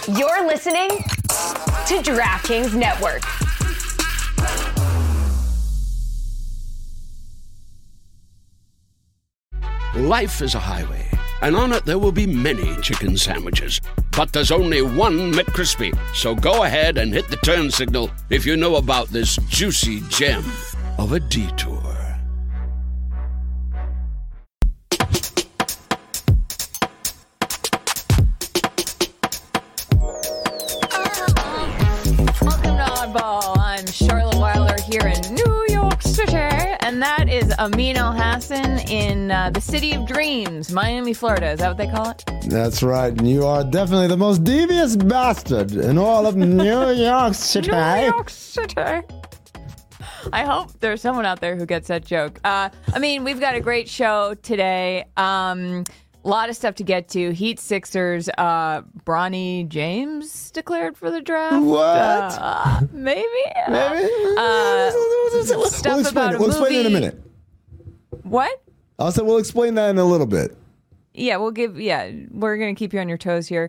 You're listening to DraftKings Network. Life is a highway, and on it there will be many chicken sandwiches. But there's only one McCrispy. So go ahead and hit the turn signal if you know about this juicy gem of a detour. Welcome to Oddball. I'm Charlotte Wilder here in New York City, and that is Amin Elhassan in the City of Dreams, Miami, Florida. Is that what they call it? That's right. And you are definitely the most devious bastard in all of New York City. New York City. I hope there's someone out there who gets that joke. We've got a great show today. A lot of stuff to get to. Heat Sixers. Bronny James declared for the draft. What? Maybe. Stuff about a movie. We'll explain it in a minute. What? We'll explain that in a little bit. Yeah, we're going to keep you on your toes here.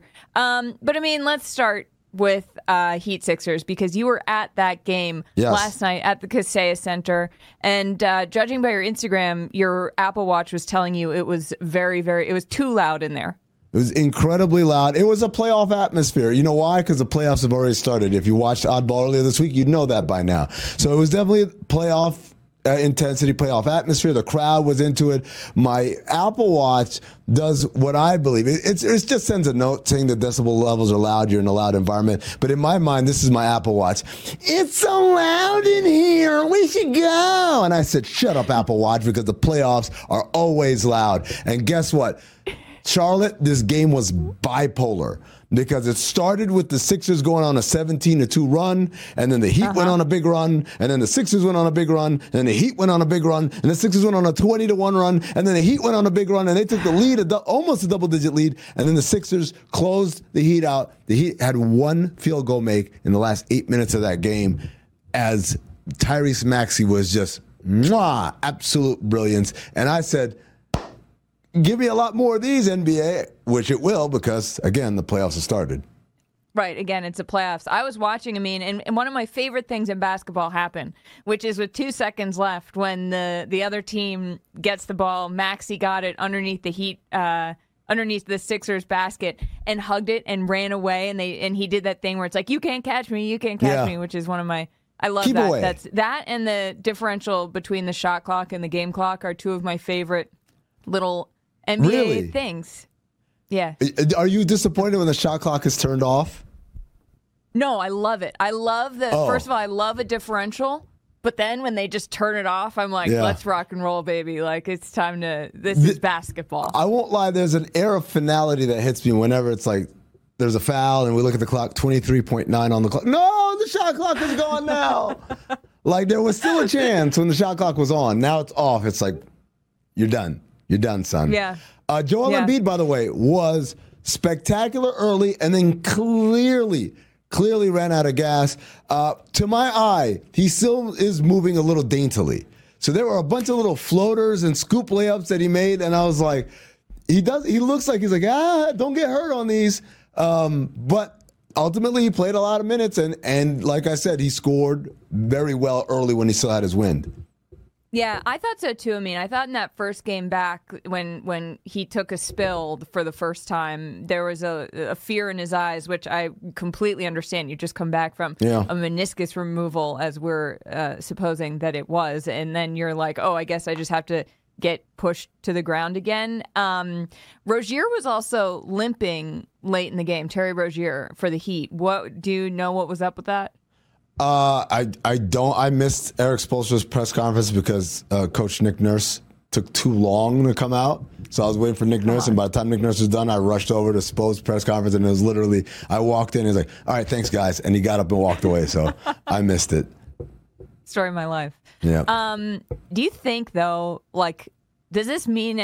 Let's start with Heat Sixers, because you were at that game last night at the Kaseya Center, and judging by your Instagram, your Apple Watch was telling you it was it was too loud in there. It was incredibly loud. It was a playoff atmosphere. You know why? Because the playoffs have already started. If you watched Oddball earlier this week, you'd know that by now. So it was definitely playoff intensity, playoff atmosphere. The crowd was into it. My Apple Watch does what I believe. It just sends a note saying the decibel levels are loud. You're in a loud environment. But in my mind, this is my Apple Watch. It's so loud in here. We should go. And I said, shut up, Apple Watch, because the playoffs are always loud. And guess what? Charlotte, this game was bipolar, because it started with the Sixers going on a 17-2 run, and then the Heat went on a big run, and then the Sixers went on a big run, and then the Heat went on a big run, and the Sixers went on a 20-1 run, and then the Heat went on a big run, and they took the lead, almost a double-digit lead, and then the Sixers closed the Heat out. The Heat had one field goal make in the last 8 minutes of that game, as Tyrese Maxey was just absolute brilliance. And I said, give me a lot more of these, NBA, which it will, because, again, the playoffs have started. Right. Again, it's the playoffs. I was watching, and one of my favorite things in basketball happened, which is with 2 seconds left, when the other team gets the ball, Maxey got it underneath the Heat, underneath the Sixers basket, and hugged it and ran away, and he did that thing where it's like, you can't catch me, which is one of my... I love Keep that. away. That's that, and the differential between the shot clock and the game clock are two of my favorite little NBA things. Yeah. Are you disappointed when the shot clock is turned off? No, I love it. I love first of all, I love a differential, but then when they just turn it off, I'm like, let's rock and roll, baby. Like, it's time this is basketball. I won't lie, there's an air of finality that hits me whenever it's like, there's a foul and we look at the clock, 23.9 on the clock. No, the shot clock is gone now. Like, there was still a chance when the shot clock was on. Now it's off. It's like, you're done. You're done, son. Yeah. Joel Embiid, by the way, was spectacular early and then clearly ran out of gas. To my eye, he still is moving a little daintily. So there were a bunch of little floaters and scoop layups that he made, and I was like, he looks like he's like, don't get hurt on these. But ultimately, he played a lot of minutes, and like I said, he scored very well early when he still had his wind. Yeah, I thought so too. I thought in that first game back, when he took a spill for the first time, there was a fear in his eyes, which I completely understand. You just come back from a meniscus removal, as we're supposing that it was, and then you're like, oh, I guess I just have to get pushed to the ground again. Rozier was also limping late in the game, Terry Rozier, for the Heat. Do you know what was up with that? I don't. I missed Eric Spoelstra's press conference because Coach Nick Nurse took too long to come out. So I was waiting for Nick Nurse, and by the time Nick Nurse was done, I rushed over to Spo's press conference, and it was literally, I walked in, and he's like, all right, thanks, guys. And he got up and walked away, so I missed it. Story of my life. Yeah. Do you think, though, does this mean,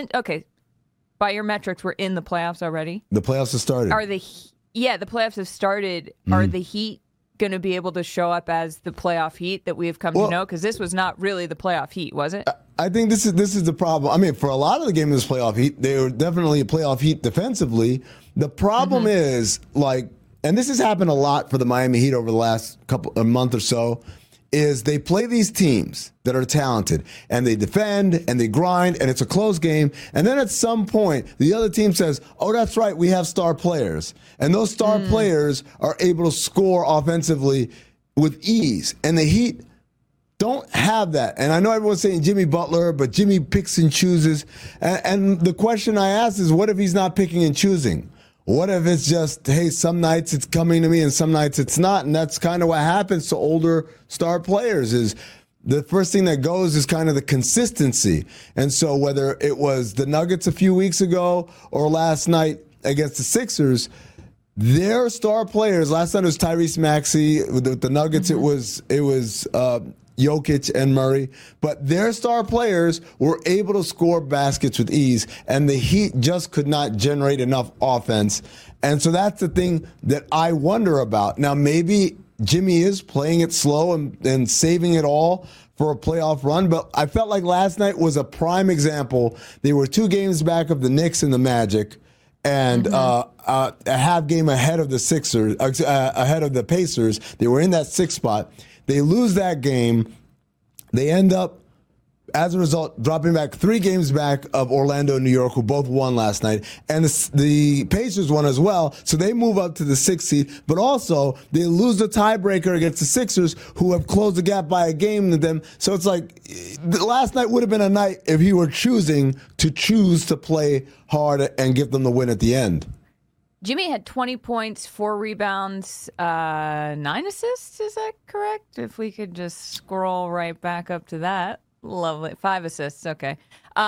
by your metrics, we're in the playoffs already? The playoffs have started. The playoffs have started. Mm-hmm. Are the Heat going to be able to show up as the playoff Heat that we have come to know? Because this was not really the playoff Heat, was it? I think this is the problem. For a lot of the game of this playoff Heat, they were definitely a playoff Heat defensively. The problem is, and this has happened a lot for the Miami Heat over the last a month or so, is they play these teams that are talented, and they defend, and they grind, and it's a close game, and then at some point, the other team says, oh, that's right, we have star players. And those star players are able to score offensively with ease. And the Heat don't have that. And I know everyone's saying Jimmy Butler, but Jimmy picks and chooses. And the question I ask is, what if he's not picking and choosing? What if it's just, hey, some nights it's coming to me and some nights it's not? And that's kind of what happens to older star players is the first thing that goes is kind of the consistency. And so whether it was the Nuggets a few weeks ago or last night against the Sixers, their star players, last night it was Tyrese Maxey. With the Nuggets, it was Jokic and Murray, but their star players were able to score baskets with ease, and the Heat just could not generate enough offense. And so that's the thing that I wonder about. Now, maybe Jimmy is playing it slow and saving it all for a playoff run, but I felt like last night was a prime example. They were 2 games back of the Knicks and the Magic, and a half game ahead of the Sixers, ahead of the Pacers. They were in that 6th spot. They lose that game. They end up, as a result, dropping back 3 games back of Orlando and New York, who both won last night. And the Pacers won as well, so they move up to the 6th seed. But also, they lose the tiebreaker against the Sixers, who have closed the gap by a game to them. So it's like, last night would have been a night if he were choosing to play hard and give them the win at the end. Jimmy had 20 points, 4 rebounds, 9 assists. Is that correct? If we could just scroll right back up to that. Lovely. 5 assists. Okay.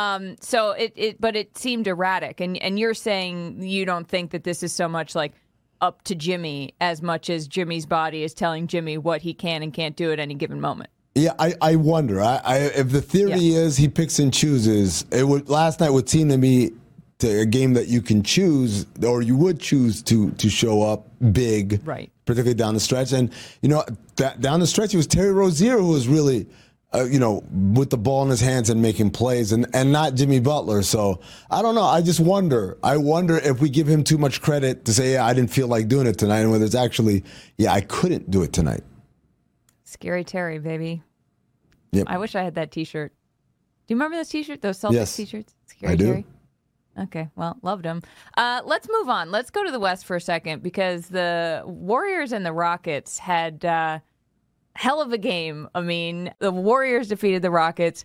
So but it seemed erratic. And you're saying you don't think that this is so much like up to Jimmy as much as Jimmy's body is telling Jimmy what he can and can't do at any given moment. Yeah, I wonder. If the theory is he picks and chooses, last night would seem to me to a game that you can choose, or you would choose to show up big, right? Particularly down the stretch. And down the stretch, it was Terry Rozier who was really, with the ball in his hands and making plays, and not Jimmy Butler. So I don't know. I just wonder. I wonder if we give him too much credit to say, I didn't feel like doing it tonight, and whether it's actually, I couldn't do it tonight. Scary Terry, baby. Yep. I wish I had that T-shirt. Do you remember those T-shirts? Those Celtics T-shirts? Scary I do. Terry. Okay, well, loved him. Let's move on. Let's go to the West for a second because the Warriors and the Rockets had hell of a game. I mean, the Warriors defeated the Rockets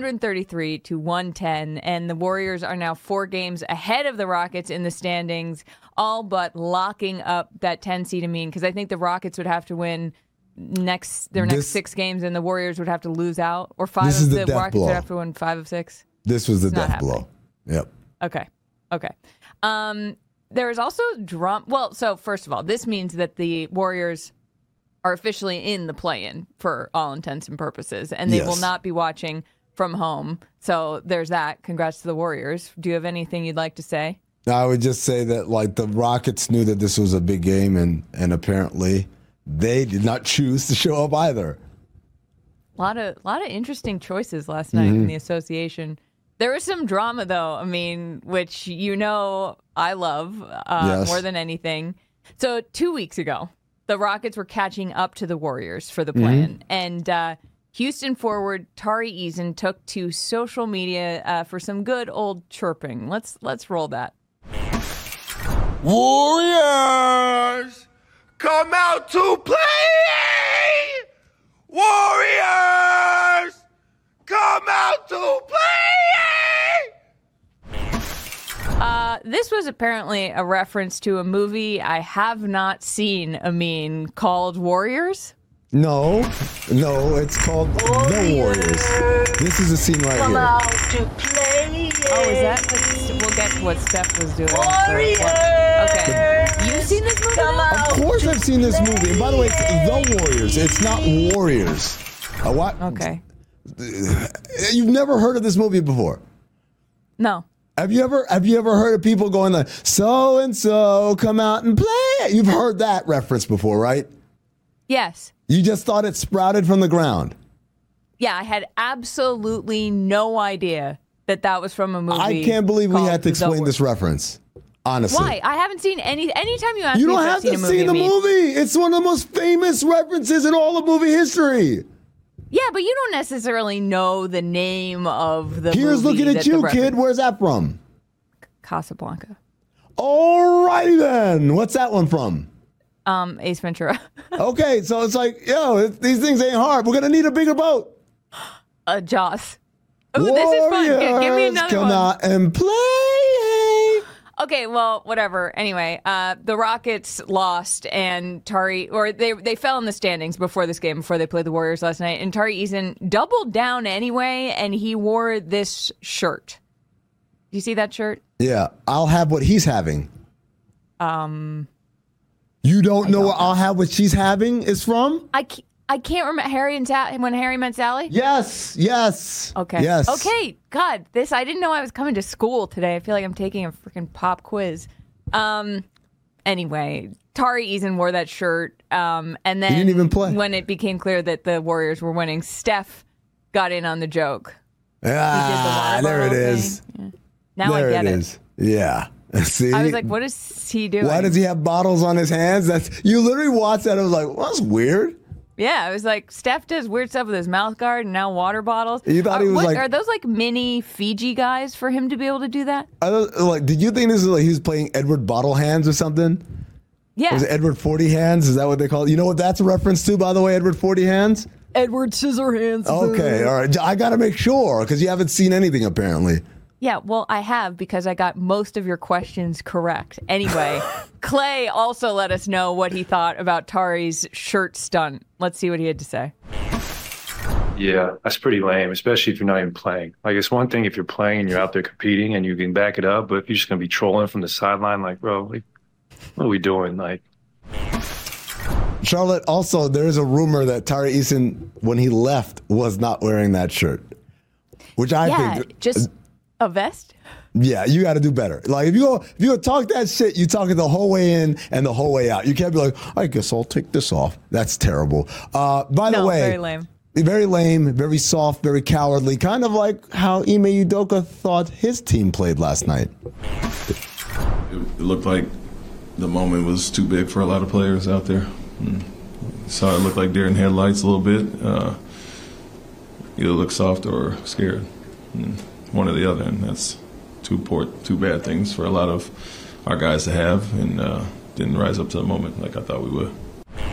133-110, and the Warriors are now 4 games ahead of the Rockets in the standings, all but locking up that 10 seed. I mean, because I think the Rockets would have to win their next 6 games, and the Warriors would have to lose out, or 5 of the Rockets would have to win 5 of 6. This was the death blow. Yep. Okay. There is also drama. Well, so first of all, this means that the Warriors are officially in the play-in for all intents and purposes, and they will not be watching from home. So there's that. Congrats to the Warriors. Do you have anything you'd like to say? I would just say that the Rockets knew that this was a big game, and apparently they did not choose to show up either. A lot of interesting choices last night in the association. There was some drama, though, I mean, which I love more than anything. So 2 weeks ago, the Rockets were catching up to the Warriors for the play-in. And Houston forward Tari Eason took to social media for some good old chirping. Let's roll that. Warriors, come out to play! Warriors, come out to play! This was apparently a reference to a movie I have not seen, Amin, called Warriors. No, it's called The Warriors. This is a scene right Come here. out to play! Oh, is that we'll get to what Steph was doing. Warriors! Okay. You've seen this movie? Of course I've seen this movie. And by the way, it's The Warriors. It's not Warriors. What? Okay. You've never heard of this movie before? No. Have you ever heard of people going like, so and so come out and play? You've heard that reference before, right? Yes. You just thought it sprouted from the ground. Yeah, I had absolutely no idea that was from a movie. I can't believe we had to explain The this reference. Honestly. Why? I haven't seen any. Anytime you ask me You if don't I've have seen to a movie, see the it means- movie. It's one of the most famous references in all of movie history. Yeah, but you don't necessarily know the name of the Here's movie looking at that the you, reference- kid. Where's that from? Casablanca. All right, then. What's that one from? Ace Ventura. Okay, so it's like, these things ain't hard. We're going to need a bigger boat. Jaws. Oh, this is fun. Give me Warriors, another come one. out and play. Okay, well, whatever. Anyway, the Rockets lost, and they fell in the standings before this game, before they played the Warriors last night. And Tari Eason doubled down anyway, and he wore this shirt. Do you see that shirt? Yeah, I'll have what he's having. You don't know what I'll have what she's having is from? I can't remember Harry and when Harry met Sally. Yes. Okay. Yes. Okay. God, I didn't know I was coming to school today. I feel like I'm taking a freaking pop quiz. Anyway, Tari Eason wore that shirt. And then He didn't even play. When it became clear that the Warriors were winning, Steph got in on the joke. Ah, He did the there water it bottle is. thing. Yeah. Now There I get it it. is. Yeah. See? I was like, what is he doing? Why does he have bottles on his hands? You literally watched that. I was like, well, that's weird. Yeah, I was like, Steph does weird stuff with his mouth guard and now water bottles. You thought he was like- are those like mini Fiji guys for him to be able to do that? Did you think this is like he was playing Edward Bottle Hands or something? Yeah. Was it Edward 40 Hands? Is that what they call it? You know what that's a reference to, by the way, Edward 40 Hands? Edward Scissorhands. Okay, all right. I got to make sure because you haven't seen anything apparently. Yeah, well, I have because I got most of your questions correct. Anyway, Clay also let us know what he thought about Tari's shirt stunt. Let's see what he had to say. Yeah, that's pretty lame, especially if you're not even playing. Like, it's one thing if you're playing and you're out there competing and you can back it up, but if you're just going to be trolling from the sideline, like, bro, like, what are we doing? Like, Charlotte, also, there is a rumor that Tari Eason, when he left, was not wearing that shirt, which I think just a vest. Yeah, you got to do better. Like if you go talk that shit, you talk it the whole way in and the whole way out. You can't be like, I guess I'll take this off. That's terrible. By the way, very lame. Very lame, very soft, very cowardly. Kind of like how Ime Udoka thought his team played last night. It looked like the moment was too big for a lot of players out there. Saw it look like deer in headlights a little bit. Either look soft or scared. One or the other, and that's two bad things for a lot of our guys to have, and didn't rise up to the moment like I thought we would.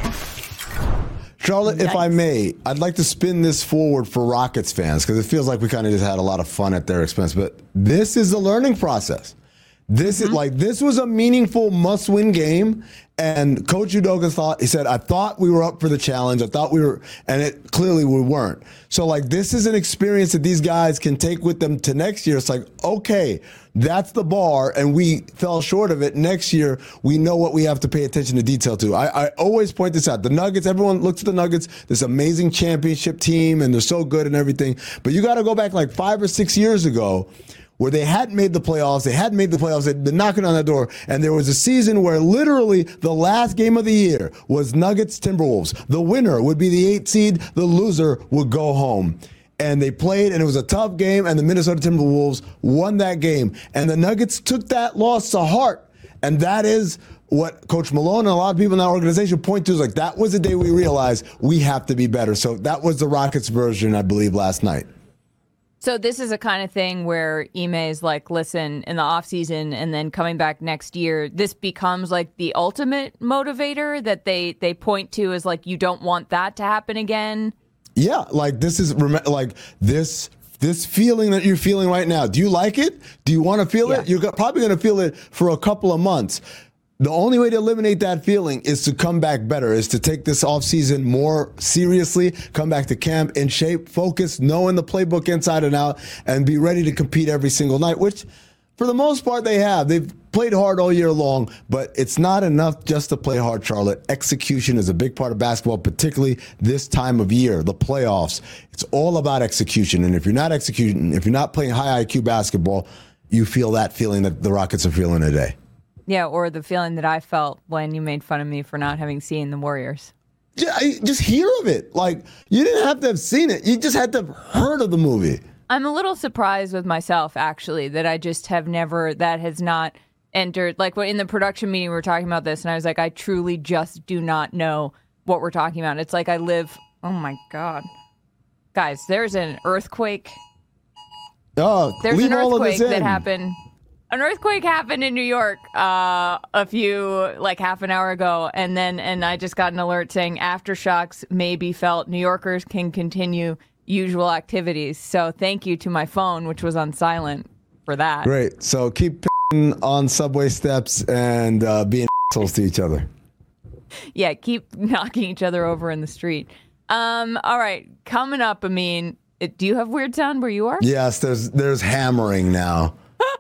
Charlotte, if I may, I'd like to spin this forward for Rockets fans because it feels like we kind of just had a lot of fun at their expense. But this is a learning process. This is this was a meaningful must-win game, and Coach Udoka he said, I thought we were up for the challenge. I thought we were, and it clearly we weren't. So this is an experience that these guys can take with them to next year. It's like, okay, that's the bar, and we fell short of it. Next year, we know what we have to pay attention to detail to. I always point this out. The Nuggets, everyone looks at the Nuggets, this amazing championship team, and they're so good and everything. But you got to go back 5 or 6 years ago, where they hadn't made the playoffs. They'd been knocking on that door. And there was a season where literally the last game of the year was Nuggets-Timberwolves. The winner would be the 8th seed. The loser would go home. And they played, and it was a tough game, and the Minnesota Timberwolves won that game. And the Nuggets took that loss to heart. And that is what Coach Malone and a lot of people in that organization point to is that was the day we realized we have to be better. So that was the Rockets version, I believe, last night. So this is a kind of thing where Ime is like, listen, in the offseason and then coming back next year, this becomes the ultimate motivator that they point to as you don't want that to happen again. Yeah, this is this feeling that you're feeling right now. Do you like it? Do you want to feel it? You're probably going to feel it for a couple of months. The only way to eliminate that feeling is to come back better, is to take this offseason more seriously, come back to camp in shape, focus, knowing the playbook inside and out, and be ready to compete every single night, which for the most part they have. They've played hard all year long, but it's not enough just to play hard, Charlotte. Execution is a big part of basketball, particularly this time of year, the playoffs. It's all about execution, and if you're not executing, if you're not playing high IQ basketball, you feel that feeling that the Rockets are feeling today. Yeah, or the feeling that I felt when you made fun of me for not having seen the Warriors. Just hear of it. You didn't have to have seen it. You just had to have heard of the movie. I'm a little surprised with myself, actually, that I just have never, that has not entered, like when in the production meeting we were talking about this, and I was like, I truly just do not know what we're talking about. It's like I live, oh my God. Guys, there's an earthquake. Oh, There's leave an all of this earthquake that in. happened. An earthquake happened in New York half an hour ago, and I just got an alert saying aftershocks may be felt. New Yorkers can continue usual activities. So thank you to my phone, which was on silent, for that. Great. So keep on subway steps and being assholes to each other. Yeah, keep knocking each other over in the street. All right, coming up, do you have weird sound where you are? Yes, there's hammering now.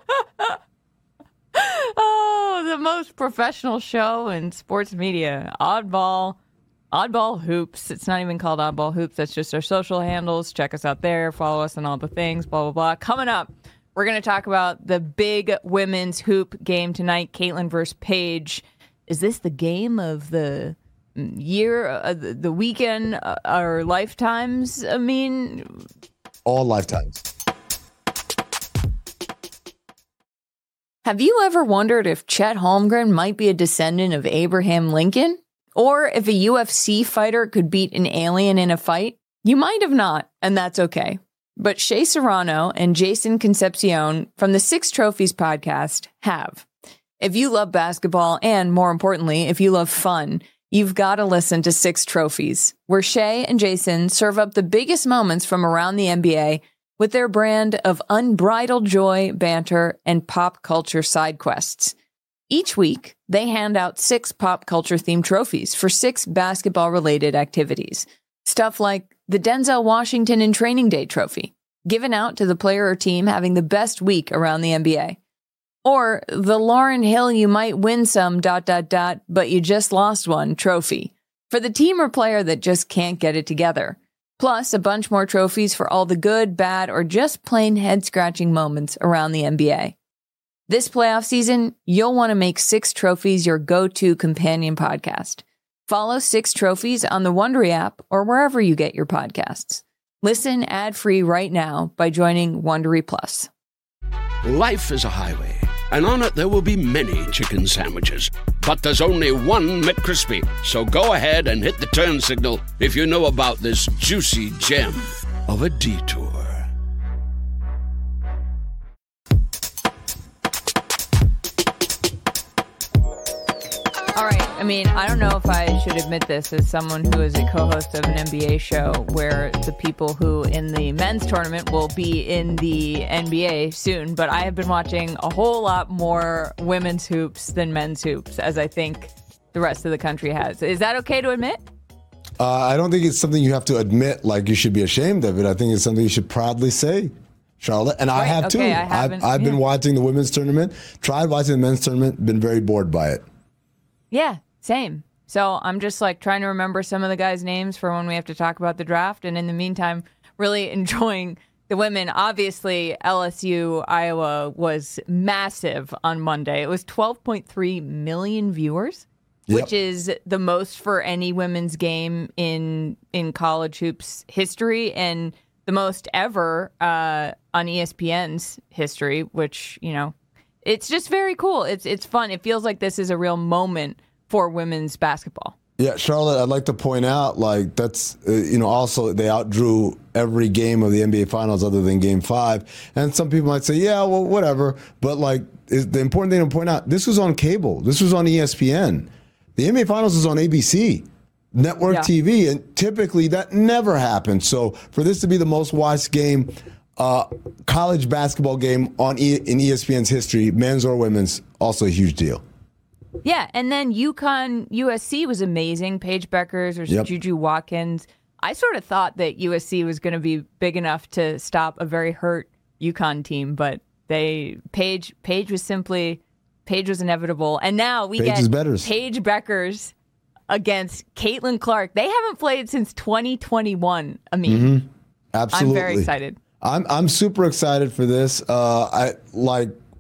Oh, the most professional show in sports media. Oddball Hoops. It's not even called Oddball Hoops. That's just our social handles. Check us out there. Follow us on all the things, blah, blah, blah. Coming up, we're going to talk about the big women's hoop game tonight, Caitlin versus Paige. Is this the game of the year, the weekend, our lifetimes? All lifetimes. Have you ever wondered if Chet Holmgren might be a descendant of Abraham Lincoln? Or if a UFC fighter could beat an alien in a fight? You might have not, and that's okay. But Shea Serrano and Jason Concepcion from the Six Trophies podcast have. If you love basketball and, more importantly, if you love fun, you've got to listen to Six Trophies, where Shea and Jason serve up the biggest moments from around the NBA with their brand of unbridled joy, banter, and pop culture side quests. Each week, they hand out 6 pop culture-themed trophies for 6 basketball-related activities. Stuff like the Denzel Washington in Training Day trophy, given out to the player or team having the best week around the NBA. Or the Lauryn Hill you might win some ... but you just lost one trophy, for the team or player that just can't get it together. Plus, a bunch more trophies for all the good, bad, or just plain head-scratching moments around the NBA. This playoff season, you'll want to make Six Trophies your go-to companion podcast. Follow Six Trophies on the Wondery app or wherever you get your podcasts. Listen ad-free right now by joining Wondery Plus. Life is a highway, and on it there will be many chicken sandwiches. But there's only one McCrispy. So go ahead and hit the turn signal if you know about this juicy gem of a detour. All right. I don't know if I should admit this as someone who is a co-host of an NBA show where the people who in the men's tournament will be in the NBA soon, but I have been watching a whole lot more women's hoops than men's hoops, as I think the rest of the country has. Is that okay to admit? I don't think it's something you have to admit like you should be ashamed of it. I think it's something you should proudly say, Charlotte. And I have too. I've been watching the women's tournament, tried watching the men's tournament, been very bored by it. Yeah, same. So I'm just trying to remember some of the guys' names for when we have to talk about the draft. And in the meantime, really enjoying the women. Obviously, LSU, Iowa was massive on Monday. It was 12.3 million viewers, which is the most for any women's game in college hoops history and the most ever on ESPN's history, which, it's just very cool. It's fun. It feels like this is a real moment for women's basketball. Yeah, Charlotte, I'd like to point out, that's, also they outdrew every game of the NBA Finals other than Game 5. And some people might say, yeah, well, whatever. But, the important thing to point out, this was on cable. This was on ESPN. The NBA Finals was on ABC, network TV, and typically that never happens. So for this to be the most watched game, college basketball game in ESPN's history, men's or women's, also a huge deal. Yeah, and then UConn USC was amazing. Paige Beckers or Juju Watkins. I sort of thought that USC was going to be big enough to stop a very hurt UConn team, but Paige was inevitable. And now we get Paige Beckers against Caitlin Clark. They haven't played since 2021. Absolutely. I'm very excited. I'm super excited for this.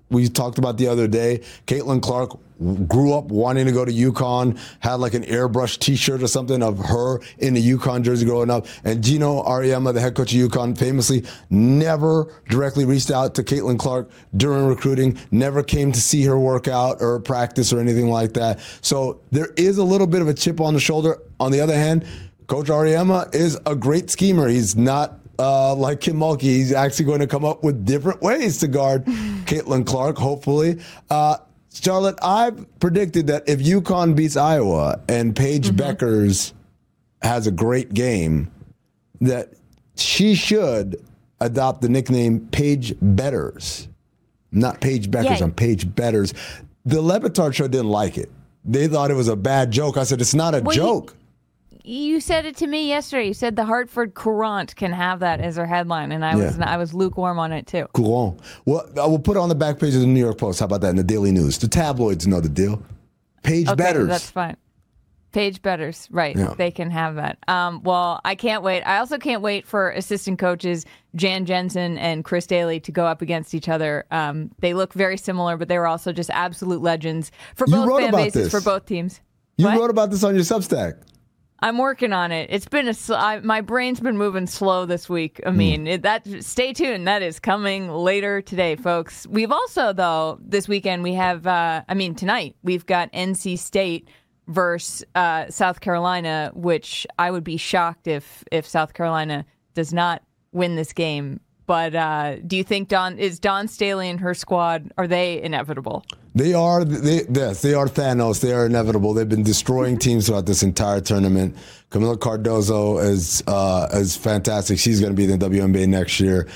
we talked about the other day, Caitlin Clark grew up wanting to go to UConn, had like an airbrush T-shirt or something of her in the UConn jersey growing up. And Gino Auriemma, the head coach of UConn, famously never directly reached out to Caitlin Clark during recruiting, never came to see her work out or practice or anything like that. So there is a little bit of a chip on the shoulder. On the other hand, Coach Auriemma is a great schemer. He's not like Kim Mulkey. He's actually going to come up with different ways to guard Caitlin Clark, hopefully. Charlotte, I've predicted that if UConn beats Iowa and Paige Beckers has a great game, that she should adopt the nickname Paige Betters. Not Paige Beckers, I'm Paige Betters. The Le Batard show didn't like it. They thought it was a bad joke. I said, it's not a joke. You said it to me yesterday. You said the Hartford Courant can have that as their headline, and I was lukewarm on it too. Courant. Well, I will put it on the back page of the New York Post. How about that in the Daily News? The tabloids know the deal. Paige Betters. That's fine. Paige Betters, right. Yeah. They can have that. Well, I can't wait. I also can't wait for assistant coaches Jan Jensen and Chris Daly to go up against each other. They look very similar, but they were also just absolute legends for both fan bases, for both teams. You wrote about this on your Substack. I'm working on it. It's been my brain's been moving slow this week. I mean, stay tuned. That is coming later today, folks. We've also, though, this weekend we have, tonight, we've got NC State versus South Carolina, which I would be shocked if South Carolina does not win this game. But do you think Dawn Staley and her squad, are they inevitable? They are. Yes, they are Thanos. They are inevitable. They've been destroying teams throughout this entire tournament. Camila Cardozo is fantastic. She's going to be in the WNBA next year.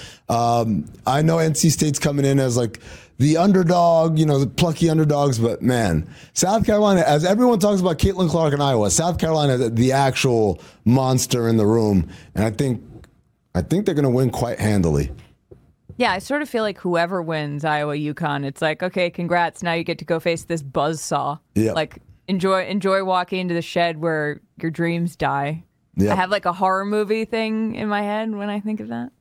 I know NC State's coming in as like the underdog, the plucky underdogs. But man, South Carolina, as everyone talks about Caitlin Clark and Iowa, South Carolina, the actual monster in the room, and I think they're going to win quite handily. Yeah, I sort of feel like whoever wins Iowa UConn, it's like, okay, congrats. Now you get to go face this buzzsaw. Yep. Like, enjoy walking into the shed where your dreams die. Yep. I have like a horror movie thing in my head when I think of that.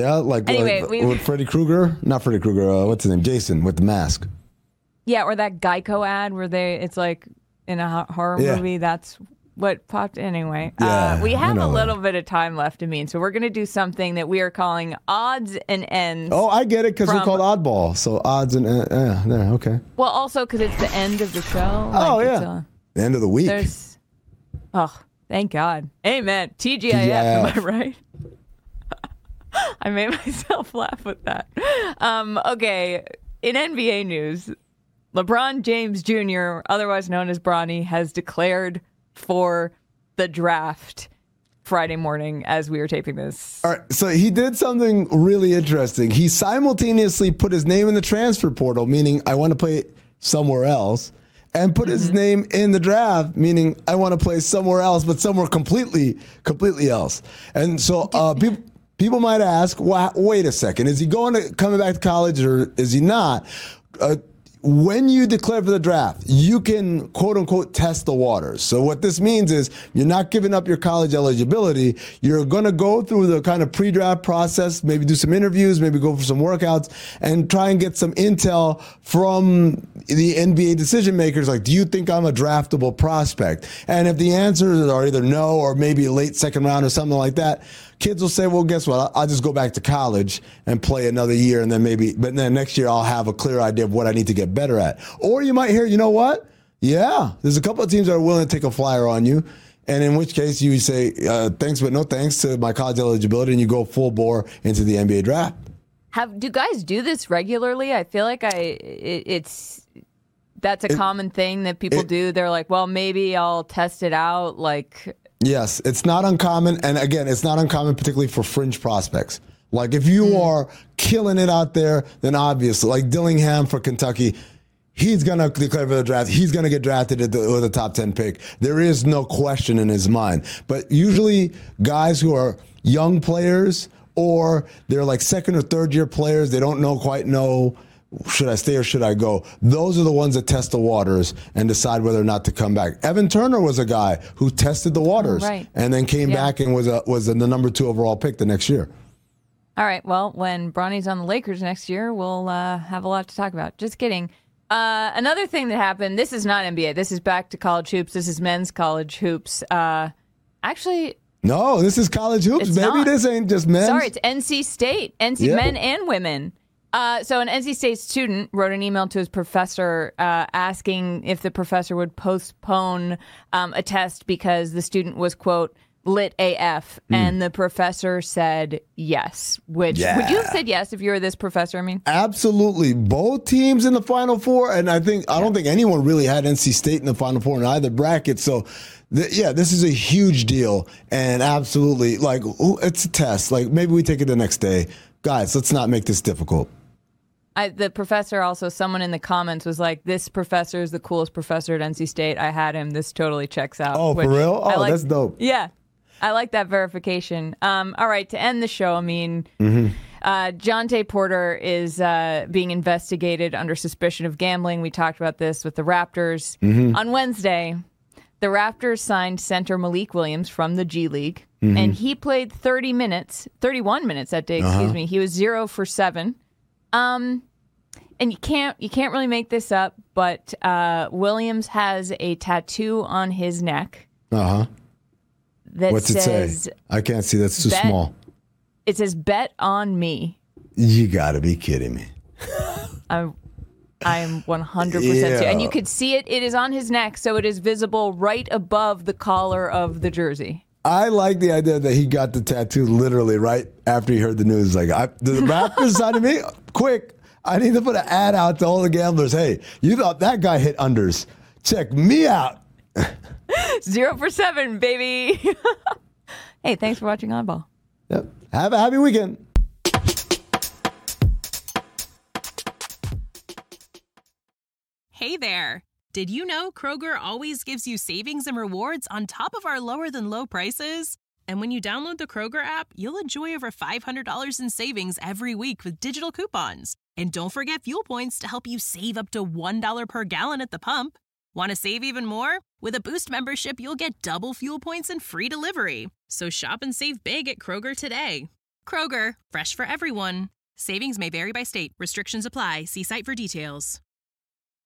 With Freddy Krueger? Not Freddy Krueger. What's his name? Jason with the mask. Yeah, or that Geico ad where it's like in a horror movie. That's what popped anyway. We have a little bit of time left, so we're going to do something that we are calling odds and ends. Oh, I get it, because we're called oddball. So odds and there, okay. Well, also because it's the end of the show. The end of the week. Thank God. Amen. TGIF, am I right? I made myself laugh with that. Okay, in NBA news, LeBron James Jr., otherwise known as Bronny, has declared for the draft Friday morning as we were taping this. All right, so he did something really interesting. He simultaneously put his name in the transfer portal, meaning I want to play somewhere else, and put his name in the draft, meaning I want to play somewhere else, but somewhere completely else. And so people might ask, wait a second, is he coming back to college or is he not? When you declare for the draft, you can, quote unquote, test the waters. So what this means is you're not giving up your college eligibility. You're going to go through the kind of pre-draft process, maybe do some interviews, maybe go for some workouts, and try and get some intel from the NBA decision makers. Like, do you think I'm a draftable prospect? And if the answers are either no or maybe late second round or something like that, kids will say, well, guess what? I'll just go back to college and play another year, and then next year I'll have a clear idea of what I need to get better at. Or you might hear, you know what? Yeah, there's a couple of teams that are willing to take a flyer on you, and in which case you say, thanks, but no thanks to my college eligibility, and you go full bore into the NBA draft. Do guys do this regularly? I feel like that's a common thing that people do. They're like, well, maybe I'll test it out, like... Yes, it's not uncommon. And again, it's not uncommon, particularly for fringe prospects. Like if you are killing it out there, then obviously, like Dillingham for Kentucky, he's going to declare for the draft. He's going to get drafted with a top 10 pick. There is no question in his mind. But usually guys who are young players or they're like second or third year players, they don't quite know, should I stay or should I go? Those are the ones that test the waters and decide whether or not to come back. Evan Turner was a guy who tested the waters and then came back and was the number 2 overall pick the next year. All right. Well, when Bronny's on the Lakers next year, we'll have a lot to talk about. Just kidding. Another thing that happened, this is not NBA. This is back to college hoops. This is men's college hoops. Actually... No, this is college hoops, baby. Not. This ain't just men's. Sorry, it's NC State. Men and women. So an NC State student wrote an email to his professor asking if the professor would postpone a test because the student was, quote, lit AF. And the professor said yes. Which would you have said yes if you were this professor? I mean, absolutely. Both teams in the Final Four, and I don't think anyone really had NC State in the Final Four in either bracket. So, this is a huge deal, and absolutely, like, it's a test. Like, maybe we take it the next day, guys. Let's not make this difficult. The professor also, someone in the comments was like, this professor is the coolest professor at NC State. I had him. This totally checks out. Oh, for real? Oh, that's dope. Yeah. I like that verification. All right, to end the show, I mean, Jonte Porter is being investigated under suspicion of gambling. We talked about this with the Raptors. On Wednesday, the Raptors signed center Malik Williams from the G League, and he played 31 minutes that day, excuse me. He was 0 for 7. And you can't really make this up, but Williams has a tattoo on his neck. What's it say? I can't see. That's too small. It says, "Bet on me." You got to be kidding me. I'm 100% serious. And you could see it. It is on his neck, so it is visible right above the collar of the jersey. I like the idea that he got the tattoo literally right after he heard the news. Like, the Raptors signed me? Quick, I need to put an ad out to all the gamblers. Hey, you thought that guy hit unders. Check me out. 0 for 7, baby. Hey, thanks for watching Oddball. Yep. Have a happy weekend. Hey there. Did you know Kroger always gives you savings and rewards on top of our lower than low prices? And when you download the Kroger app, you'll enjoy over $500 in savings every week with digital coupons. And don't forget fuel points to help you save up to $1 per gallon at the pump. Want to save even more? With a Boost membership, you'll get double fuel points and free delivery. So shop and save big at Kroger today. Kroger, fresh for everyone. Savings may vary by state. Restrictions apply. See site for details.